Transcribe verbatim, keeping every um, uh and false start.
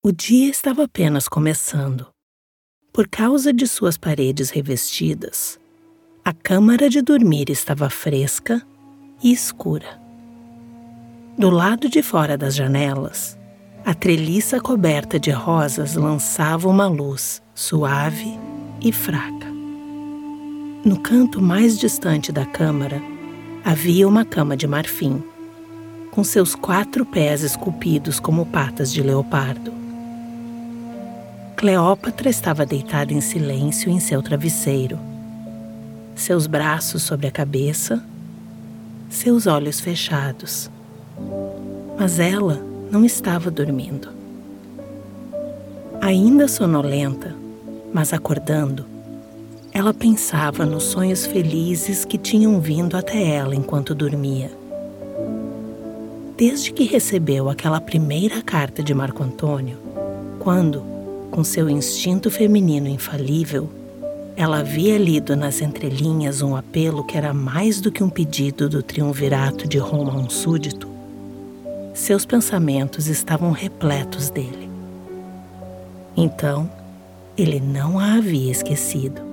O dia estava apenas começando. Por causa de suas paredes revestidas, a câmara de dormir estava fresca e escura. Do lado de fora das janelas, a treliça coberta de rosas lançava uma luz suave e fraca. No canto mais distante da câmara, havia uma cama de marfim, com seus quatro pés esculpidos como patas de leopardo. Cleópatra estava deitada em silêncio em seu travesseiro, seus braços sobre a cabeça, seus olhos fechados. Mas ela não estava dormindo. Ainda sonolenta, mas acordando, ela pensava nos sonhos felizes que tinham vindo até ela enquanto dormia. Desde que recebeu aquela primeira carta de Marco Antônio, quando, com seu instinto feminino infalível, ela havia lido nas entrelinhas um apelo que era mais do que um pedido do triunvirato de Roma a um súdito, seus pensamentos estavam repletos dele. Então, ele não a havia esquecido.